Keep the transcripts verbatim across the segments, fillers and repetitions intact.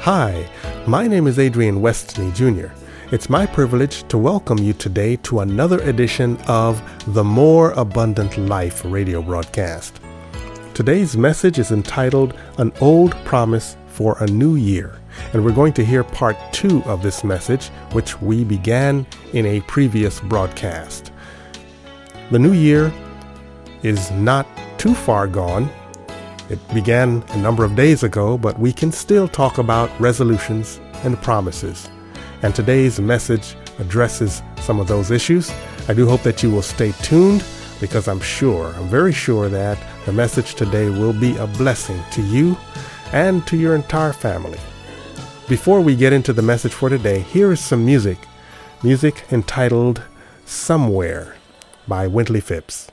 Hi, my name is Adrian Westney Junior It's my privilege to welcome you today to another edition of the More Abundant Life radio broadcast. Today's message is entitled An Old Promise for a New Year, and we're going to hear part two of this message, which we began in a previous broadcast. The new year is not too far gone. It began a number of days ago, but we can still talk about resolutions and promises. And today's message addresses some of those issues. I do hope that you will stay tuned because I'm sure, I'm very sure that the message today will be a blessing to you and to your entire family. Before we get into the message for today, here is some music. Music entitled Somewhere by Wintley Phipps.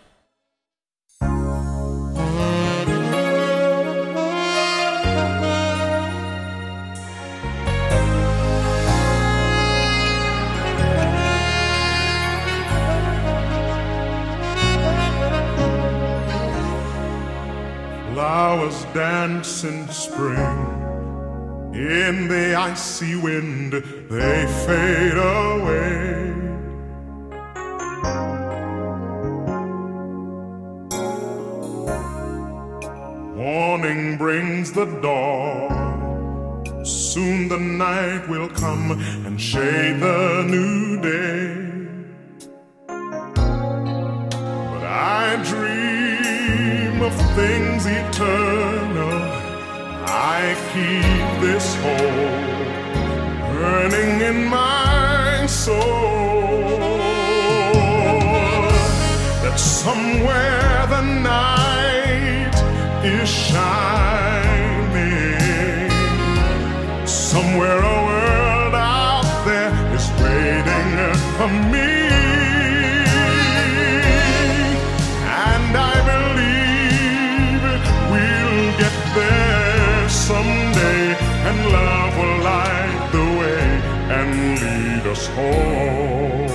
Flowers dance in spring, in the icy wind they fade away. Morning brings the dawn, soon the night will come and shade the new day. But I dream of things eternal, I keep this hope burning in my soul, that somewhere the night is shining, somewhere a world out there is waiting for me. And I believe we'll get there someday, and love will light the way and lead us home.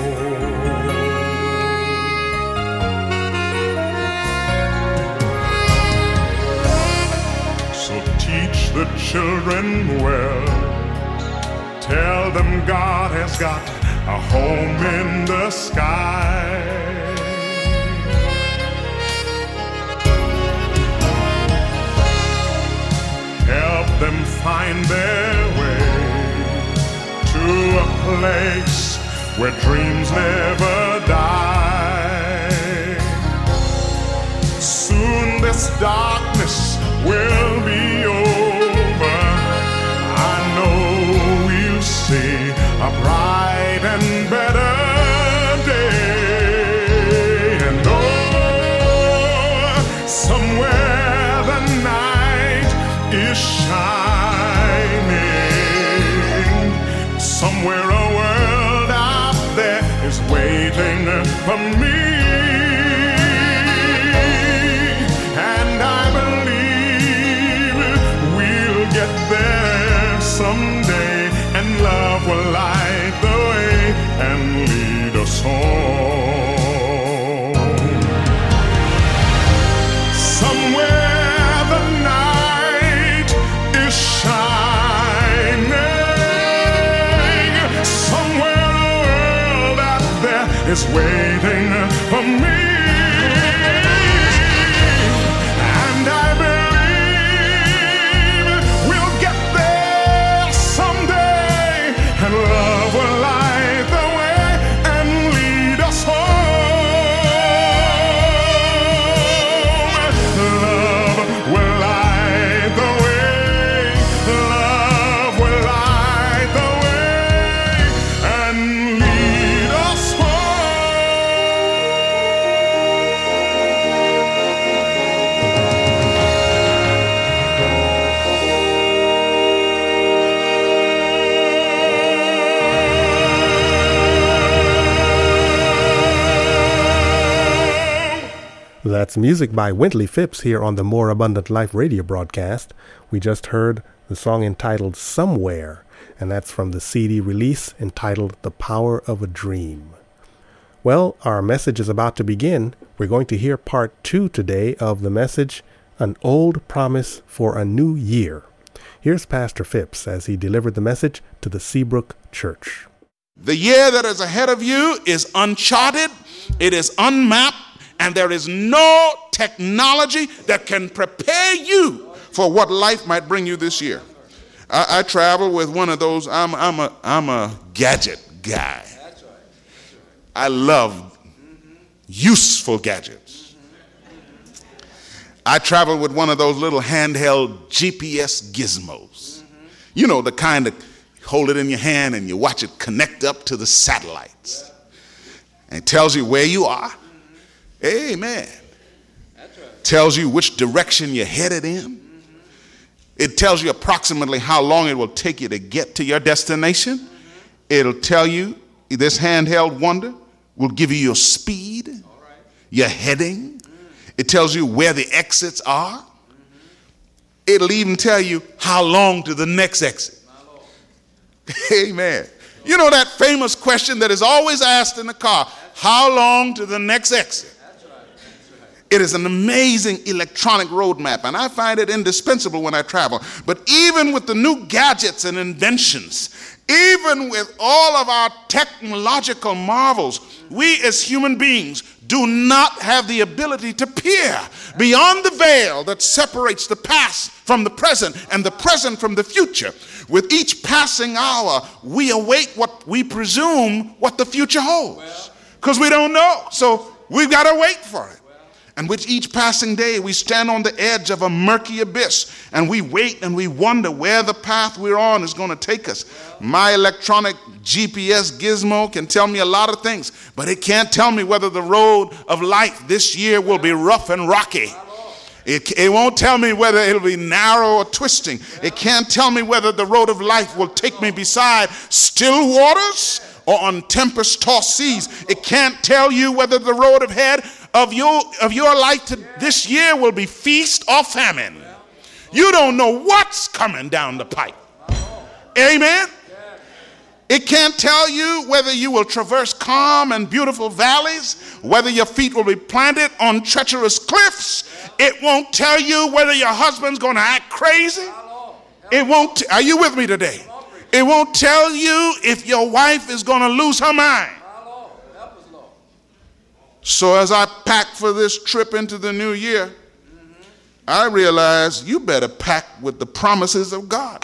So teach the children well, tell them God has got a home in the sky. Help them find their way to a place where dreams never die. Soon this darkness will be over, I know we'll see a bright and better day. And oh, somewhere the night is shining, somewhere a world out there is waiting for me. And I believe we'll get there someday, and love will light the way and lead us home. Somewhere the night is shining, somewhere a world out there is waiting for me. And I believe we'll get there someday, and love will light the way and lead us home. Love will light the way, love will light the way and lead us home. That's music by Wintley Phipps here on the More Abundant Life radio broadcast. We just heard the song entitled Somewhere, and that's from the C D release entitled The Power of a Dream. Well, our message is about to begin. We're going to hear part two today of the message, An Old Promise for a New Year. Here's Pastor Phipps as he delivered the message to the Seabrook Church. The year that is ahead of you is uncharted, it is unmapped, and there is no technology that can prepare you for what life might bring you this year. I, I travel with one of those, I'm, I'm, a, I'm a gadget guy. I love useful gadgets. I travel with one of those little handheld G P S gizmos. You know, the kind that hold it in your hand and you watch it connect up to the satellites. And it tells you where you are. Amen. Tells you which direction you're headed in. It tells you approximately how long it will take you to get to your destination. It'll tell you, this handheld wonder will give you your speed, your heading. It tells you where the exits are. It'll even tell you how long to the next exit. Amen. You know that famous question that is always asked in the car, how long to the next exit? It is an amazing electronic roadmap, and I find it indispensable when I travel. But even with the new gadgets and inventions, even with all of our technological marvels, we as human beings do not have the ability to peer beyond the veil that separates the past from the present and the present from the future. With each passing hour, we await what we presume what the future holds, because we don't know. So we've got to wait for it. And with each passing day, we stand on the edge of a murky abyss, and we wait and we wonder where the path we're on is going to take us. My electronic G P S gizmo can tell me a lot of things, but it can't tell me whether the road of life this year will be rough and rocky. It, it won't tell me whether it'll be narrow or twisting. It can't tell me whether the road of life will take me beside still waters or on tempest-tossed seas. It can't tell you whether the road ahead of your, of your life to this year will be feast or famine. You don't know what's coming down the pipe. Amen? It can't tell you whether you will traverse calm and beautiful valleys, whether your feet will be planted on treacherous cliffs. It won't tell you whether your husband's going to act crazy. It won't. T- Are you with me today? It won't tell you if your wife is going to lose her mind. So as I pack for this trip into the new year, I realize you better pack with the promises of God.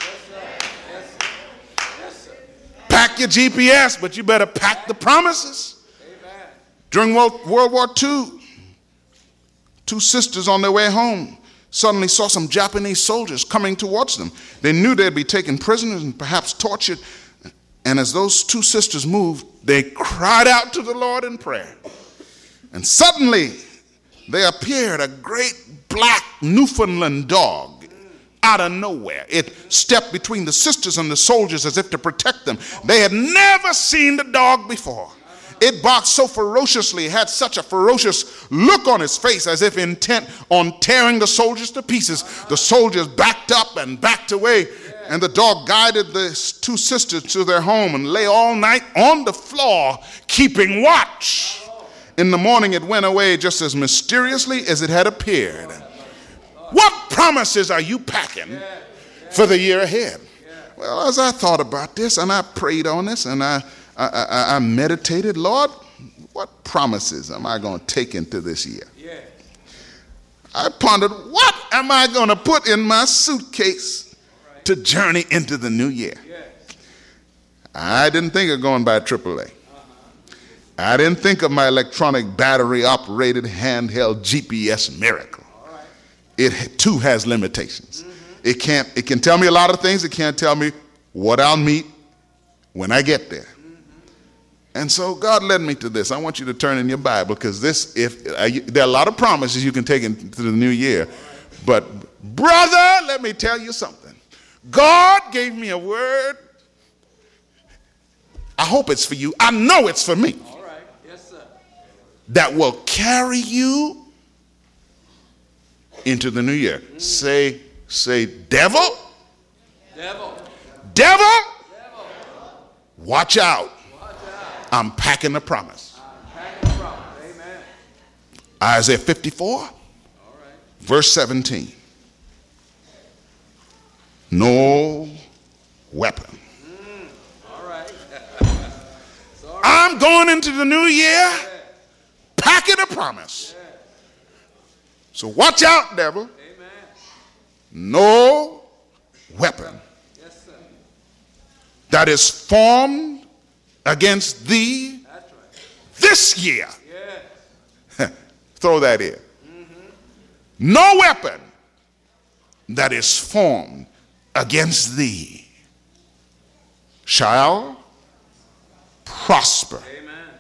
Pack your G P S, but you better pack the promises. During World War Two, two sisters on their way home suddenly saw some Japanese soldiers coming towards them. They knew they'd be taken prisoners and perhaps tortured. And as those two sisters moved, they cried out to the Lord in prayer. And suddenly, there appeared a great black Newfoundland dog out of nowhere. It stepped between the sisters and the soldiers as if to protect them. They had never seen the dog before. It barked so ferociously, it had such a ferocious look on its face as if intent on tearing the soldiers to pieces. The soldiers backed up and backed away, and the dog guided the two sisters to their home and lay all night on the floor keeping watch. In the morning, it went away just as mysteriously as it had appeared. What promises are you packing for the year ahead? Well, as I thought about this and I prayed on this and I, I, I, I meditated, Lord, what promises am I going to take into this year? I pondered, what am I going to put in my suitcase to journey into the new year? I didn't think of going by triple A. I didn't think of my electronic battery-operated handheld G P S miracle. It too has limitations. It can't. It can tell me a lot of things. It can't tell me what I'll meet when I get there. And so God led me to this. I want you to turn in your Bible, because this, if uh, you, there are a lot of promises you can take into the new year. But brother, let me tell you something. God gave me a word. I hope it's for you. I know it's for me. That will carry you into the new year. Mm. Say, say, devil, devil, devil, devil. Watch out. Watch out. I'm packing the promise. I'm packing the promise. Amen. Isaiah fifty-four, all right. Verse seventeen. no weapon. Mm, all right. I'm going into the new year packing a promise. So watch out, devil. Amen. No weapon Yes, sir. that is formed against thee That's right. this year. Yes. Throw that in. No weapon that is formed against thee shall prosper.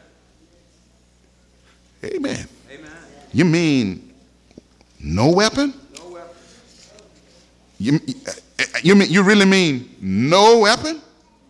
Amen. Amen. Amen. You mean no weapon? No weapon. You, you mean you really mean no weapon?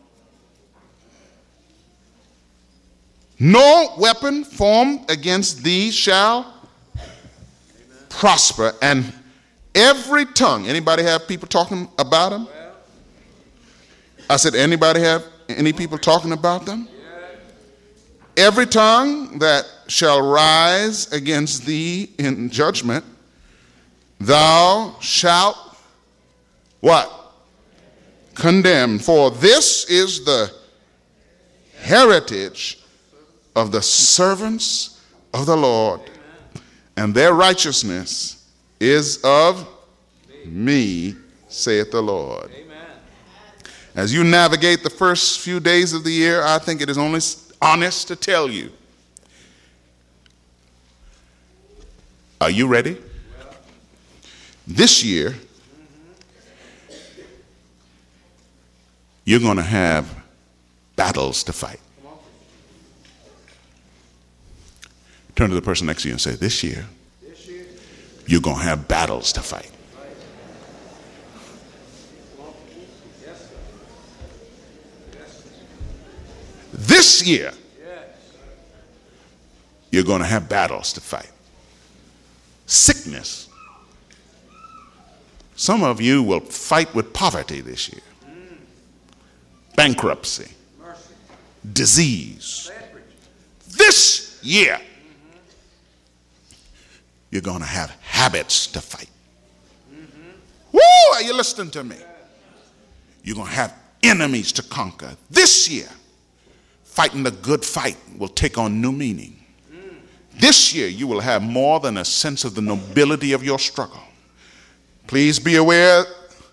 No weapon formed against thee shall prosper, and every tongue. Anybody have people talking about them? Well, I said, anybody have any people talking about them? yeah. Every tongue that shall rise against thee in judgment, thou shalt what? Condemn. For this is the heritage of the servants of the Lord, and their righteousness is of me, saith the Lord. Amen. As you navigate the first few days of the year, I think it is only honest to tell you, are you ready? This year, you're going to have battles to fight. Turn to the person next to you and say, this year, This year. you're going to have battles to fight. Yes, sir. Yes, sir. This year, Yes. you're going to have battles to fight. Sickness. Some of you will fight with poverty this year. Bankruptcy. Mercy. Disease. Bad preaching. This year, you're going to have habits to fight. Woo! Are you listening to me? You're going to have enemies to conquer. This year, fighting the good fight will take on new meaning. This year, you will have more than a sense of the nobility of your struggle. Please be aware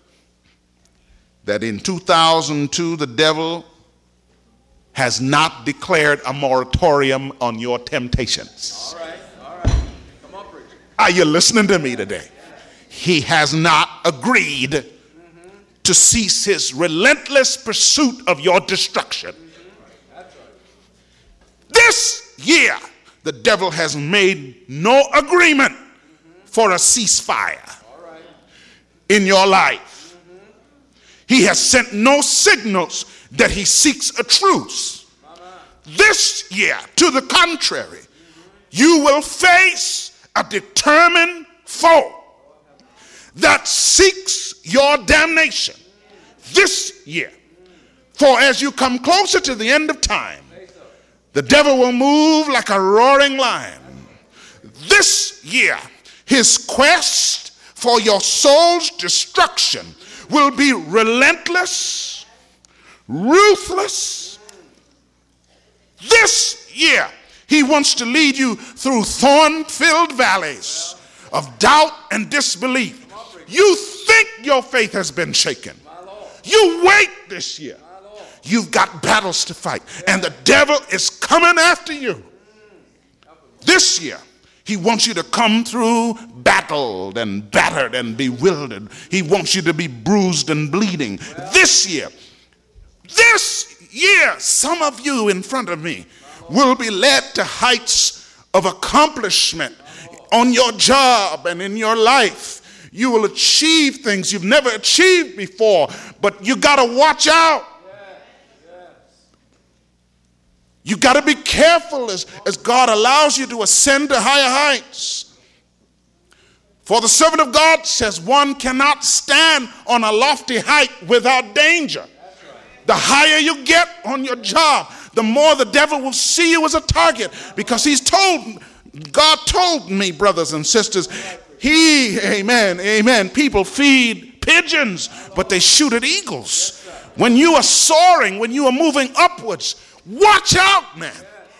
that in two thousand two, the devil has not declared a moratorium on your temptations. All right. All right. Come on, preacher. Are you listening to me today? He has not agreed mm-hmm. to cease his relentless pursuit of your destruction. Mm-hmm. That's right. This year, the devil has made no agreement mm-hmm. for a ceasefire All right. in your life. Mm-hmm. He has sent no signals that he seeks a truce. Mama. This year, to the contrary, you will face a determined foe that seeks your damnation this year. For as you come closer to the end of time, the devil will move like a roaring lion. This year, his quest for your soul's destruction will be relentless, ruthless. This year, he wants to lead you through thorn-filled valleys of doubt and disbelief. You think your faith has been shaken. You wait this year. You've got battles to fight, and the devil is coming after you. This year, he wants you to come through battled and battered and bewildered. He wants you to be bruised and bleeding. This year, this year, some of you in front of me will be led to heights of accomplishment on your job and in your life. You will achieve things you've never achieved before, but you got to watch out. You got to be careful as, as God allows you to ascend to higher heights. For the servant of God says one cannot stand on a lofty height without danger. The higher you get on your job, the more the devil will see you as a target, because he's told, God told me, brothers and sisters, he, amen, amen, people feed pigeons, but they shoot at eagles. When you are soaring, when you are moving upwards, watch out, man.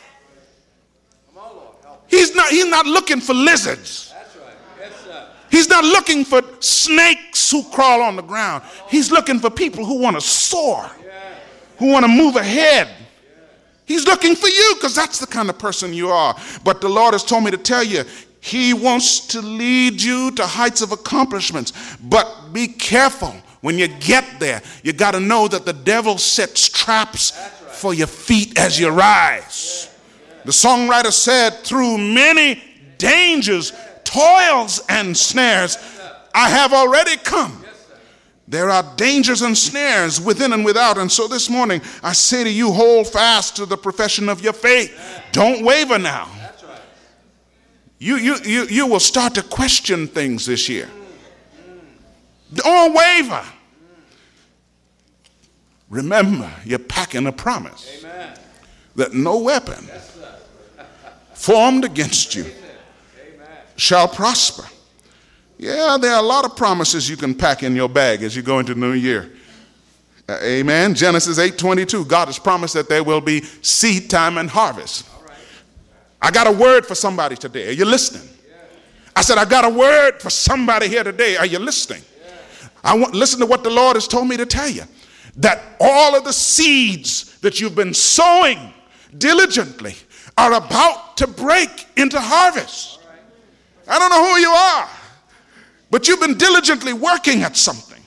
He's not, he's not looking for lizards. He's not looking for snakes who crawl on the ground. He's looking for people who want to soar, who want to move ahead. He's looking for you because that's the kind of person you are. But the Lord has told me to tell you, he wants to lead you to heights of accomplishments. But be careful. When you get there, you got to know that the devil sets traps for your feet as you rise. The songwriter said, through many dangers, toils, and snares, I have already come. There are dangers and snares within and without. And so this morning, I say to you, hold fast to the profession of your faith. Don't waver now. You, you, you, you will start to question things this year. Don't waver. Remember, you're packing a promise. Amen. That no weapon formed against you shall prosper. Yeah, there are a lot of promises you can pack in your bag as you go into the new year. Uh, amen. Genesis eight twenty-two, God has promised that there will be seed time and harvest. Right. I got a word for somebody today. Are you listening? Yeah. I said, I got a word for somebody here today. Are you listening? Yeah. I want listen to what the Lord has told me to tell you. That all of the seeds that you've been sowing diligently are about to break into harvest. I don't know who you are, but you've been diligently working at something,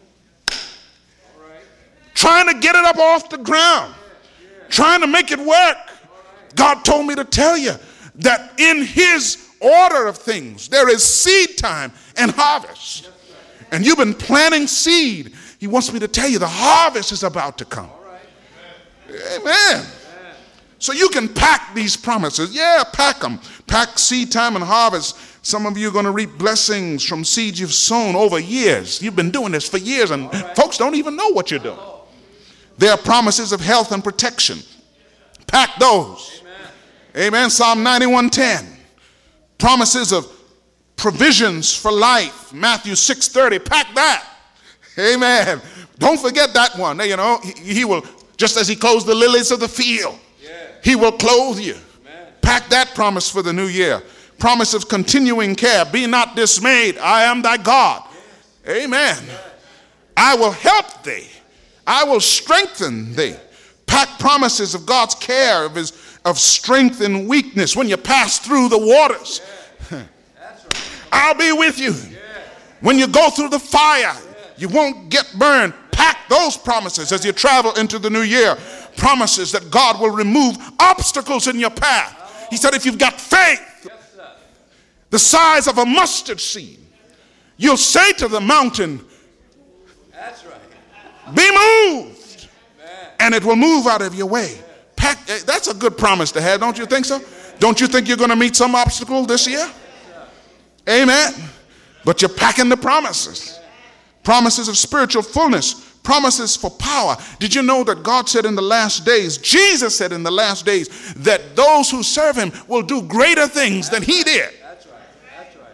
trying to get it up off the ground, trying to make it work. God told me to tell you that in his order of things, there is seed time and harvest. And you've been planting seed. He wants me to tell you the harvest is about to come. Amen. Amen. So you can pack these promises. Yeah, pack them. Pack seed time and harvest. Some of you are going to reap blessings from seeds you've sown over years. You've been doing this for years, and right. Folks don't even know what you're doing. There are promises of health and protection. Pack those. Amen. Amen. Psalm ninety-one ten. Promises of provisions for life. Matthew six thirty. Pack that. Amen. Don't forget that one. You know, he, he will, just as he clothes the lilies of the field, yeah. He will clothe you. Amen. Pack that promise for the new year. Promise of continuing care. Be not dismayed. I am thy God. Yes. Amen. Yes. I will help thee. I will strengthen thee. Pack promises of God's care, of his of strength and weakness when you pass through the waters. Yeah. That's right. I'll be with you. Yeah. When you go through the fire, you won't get burned. Pack those promises as you travel into the new year. Promises that God will remove obstacles in your path. He said if you've got faith the size of a mustard seed, you'll say to the mountain, that's right, be moved, and it will move out of your way. Pack, that's a good promise to have, don't you think so? Don't you think you're going to meet some obstacle this year? Amen. But you're packing the promises. Promises of spiritual fullness, promises for power. Did you know that God said in the last days, Jesus said in the last days, that those who serve him will do greater things than he did? That's right. That's right.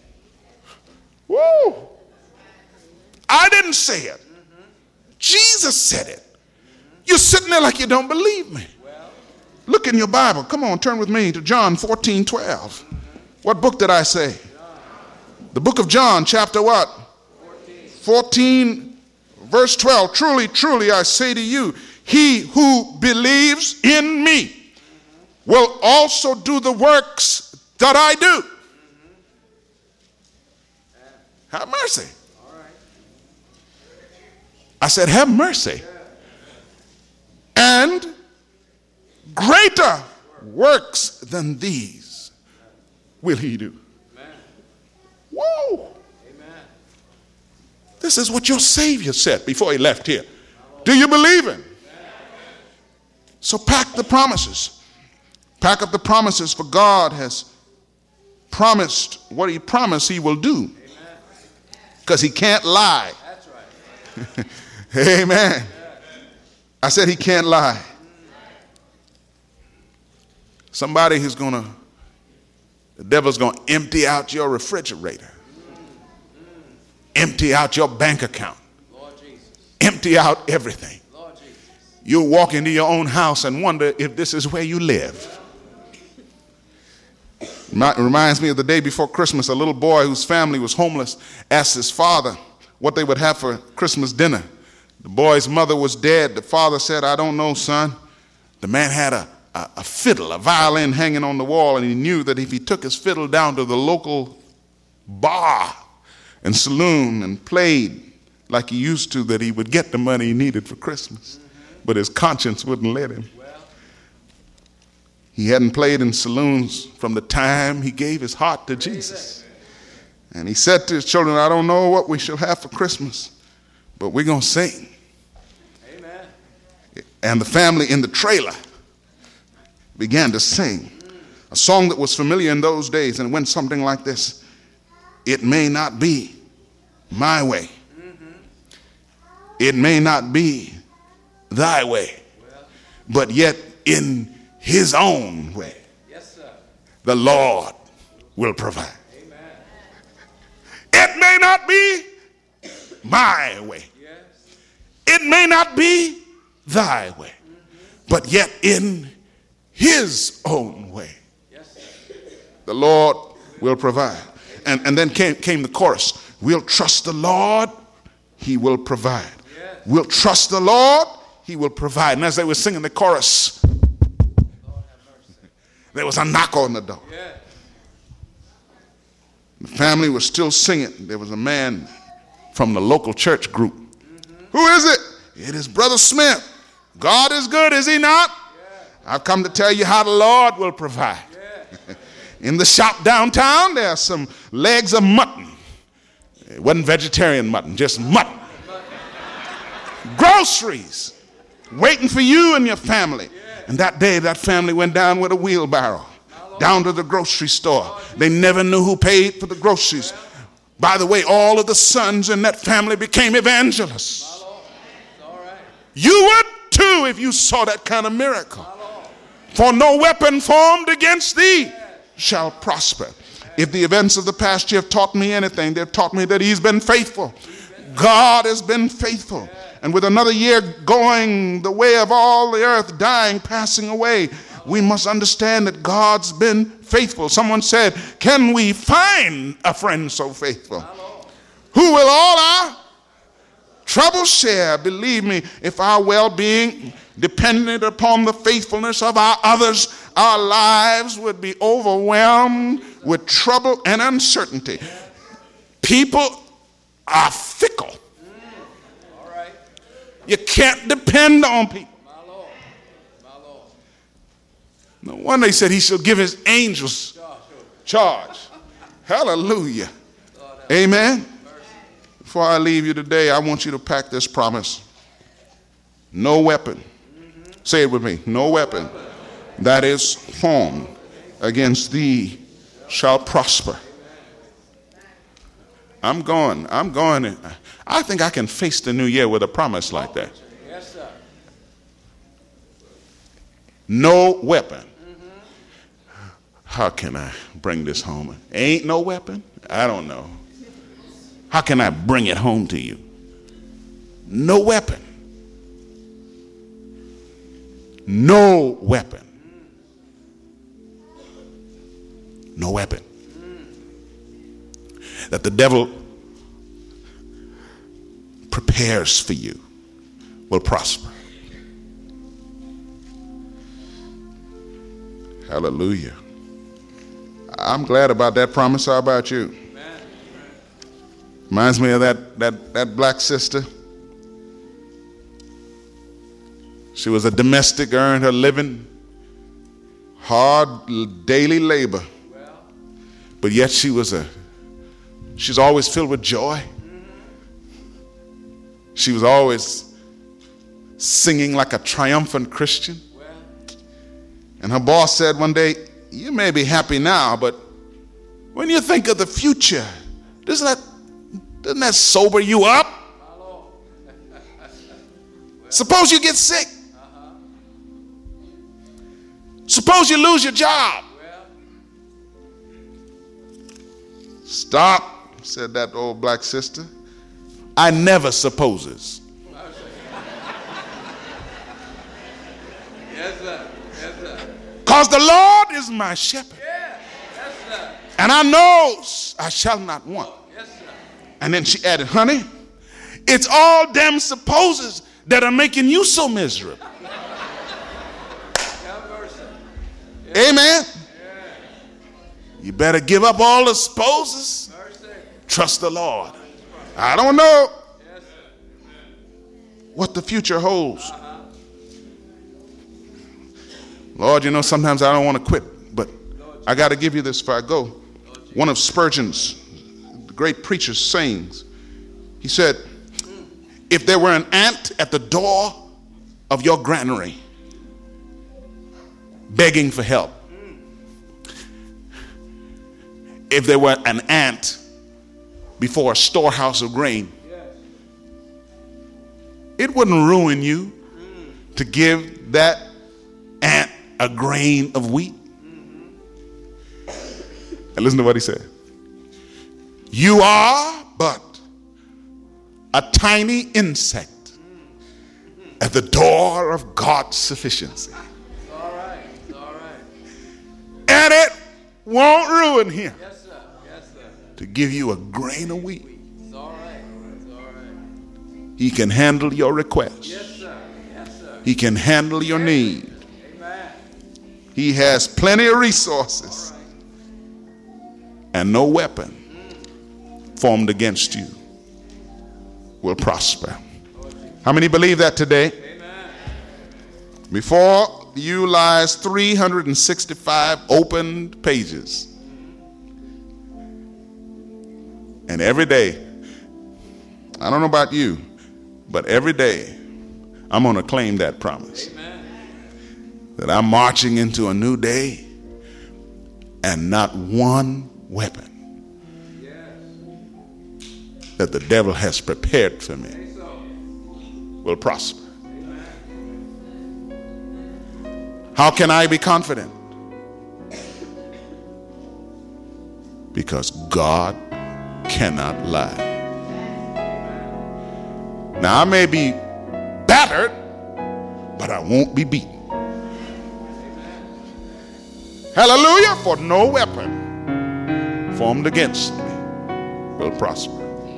Woo! I didn't say it. Mm-hmm. Jesus said it. Mm-hmm. You're sitting there like you don't believe me. Well, look in your Bible. Come on, turn with me to John fourteen twelve. Mm-hmm. What book did I say? John. The book of John, chapter what? fourteen, verse twelve. Truly, truly, I say to you, he who believes in me will also do the works that I do. Have mercy. I said, have mercy. And greater works than these will he do. Whoa. This is what your Savior said before he left here. Do you believe him? So pack the promises. Pack up the promises, for God has promised what he promised he will do. Because he can't lie. That's right. Amen. I said he can't lie. Somebody who's going to, the devil's going to empty out your refrigerator. empty out your bank account. Lord Jesus. Empty out everything. Lord Jesus. You'll walk into your own house and wonder if this is where you live. It reminds me of the day before Christmas. A little boy whose family was homeless asked his father what they would have for Christmas dinner. The boy's mother was dead. The father said, I don't know, son. The man had a, a, a fiddle, a violin hanging on the wall, and he knew that if he took his fiddle down to the local bar and saloon and played like he used to, that he would get the money he needed for Christmas. But his conscience wouldn't let him. He hadn't played in saloons from the time he gave his heart to Jesus. And he said to his children, I don't know what we shall have for Christmas, but we're going to sing. Amen. And the family in the trailer began to sing a song that was familiar in those days, and it went something like this. It may not be my way. Mm-hmm. It may not be thy way, well, but yet in his own way, yes, sir, the Lord will provide. Amen. It may not be my way. Yes. It may not be thy way, mm-hmm, but yet in his own way, yes, sir, the Lord will provide. And, and then came, came the chorus. We'll trust the Lord, he will provide. Yes. We'll trust the Lord, he will provide. And as they were singing the chorus, Lord have mercy, there was a knock on the door. yes, The family was still singing. There was a man from the local church group. Mm-hmm. Who is it? It is Brother Smith. God is good, is he not? yes, I've come to tell you how the Lord will provide. yes, In the shop downtown, there are some legs of mutton. It wasn't vegetarian mutton, just mutton. Groceries waiting for you and your family. And that day, that family went down with a wheelbarrow down to the grocery store. They never knew who paid for the groceries. By the way, all of the sons in that family became evangelists. You would too if you saw that kind of miracle. For no weapon formed against thee shall prosper. If the events of the past year have taught me anything, they've taught me that he's been faithful. God has been faithful. And with another year going the way of all the earth, dying, passing away, we must understand that God's been faithful. Someone said, can we find a friend so faithful? Who will all our trouble share? Believe me, if our well-being depended upon the faithfulness of our others, our lives would be overwhelmed with trouble and uncertainty. People are fickle. all right, You can't depend on people. my Lord, my Lord, No wonder he said he shall give his angels charge. Hallelujah. Amen. Before I leave you today, I want you to pack this promise. No weapon. Say it with me. No weapon that is formed against thee shall prosper. I'm going. I'm going. I think I can face the new year with a promise like that. yes, sir, No weapon. How can I bring this home? Ain't no weapon? I don't know. How can I bring it home to you? No weapon. No weapon. No weapon that the devil prepares for you will prosper. Hallelujah. I'm glad about that promise. How about you? amen, Reminds me of that, that, that black sister. She was a domestic, earned her living, hard daily labor. well, But yet she was a, she's always filled with joy. She was always singing like a triumphant Christian. well, And her boss said one day, you may be happy now, but when you think of the future, doesn't that, doesn't that sober you up? my Lord, Suppose you get sick. uh-huh, Suppose you lose your job. well, Stop, said that old black sister. I never supposes. Yes, sir. Yes, sir. Because the Lord is my shepherd. Yeah. Yes, sir. And I knows I shall not want. Yes, sir. And then she added, honey, it's all damn supposes that are making you so miserable. Have mercy. Amen. You better give up all the supposes. Mercy. Trust the Lord. I don't know Yes, sir. what the future holds. Lord, you know, sometimes I don't want to quit, but I got to give you this before I go. One of Spurgeon's great preacher's sayings, he said, if there were an ant at the door of your granary begging for help, if there were an ant before a storehouse of grain, it wouldn't ruin you to give that ant a grain of wheat. And listen to what he said. You are but a tiny insect at the door of God's sufficiency. It's all right. It's all right. And it won't ruin him Yes, sir. Yes, sir. to give you a grain of wheat. It's all right. It's all right. He can handle your request. Yes, sir. Yes, sir. He can handle your need. Amen. He has plenty of resources. And no weapon formed against you will prosper. How many believe that today? Amen. Before you lies three hundred sixty-five opened pages. And every day, I don't know about you, but every day I'm going to claim that promise. Amen. That I'm marching into a new day and not one weapon that the devil has prepared for me will prosper. How can I be confident? Because God cannot lie. Now I may be battered, but I won't be beaten. Hallelujah, for no weapon formed against me will prosper.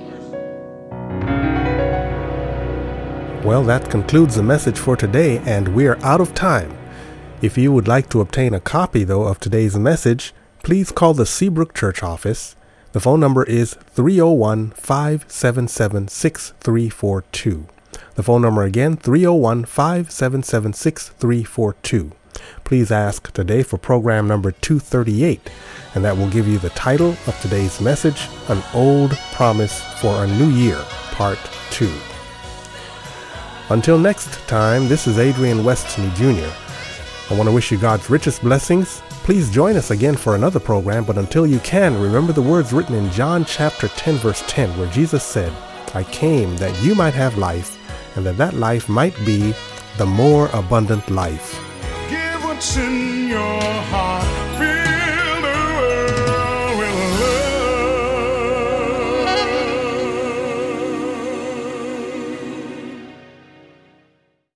Well, that concludes the message for today, and we're out of time. If you would like to obtain a copy, though, of today's message, please call the Seabrook Church office. The phone number is three oh one, five seven seven, six three four two. The phone number again, three oh one, five seven seven, six three four two. Please ask today for program number two thirty-eight, and that will give you the title of today's message, An Old Promise for a New Year, Part two. Until next time, this is Adrian Westney Junior I want to wish you God's richest blessings. Please join us again for another program, but until you can, remember the words written in John chapter ten, verse ten, where Jesus said, I came that you might have life, and that that life might be the more abundant life. Give what's in your heart.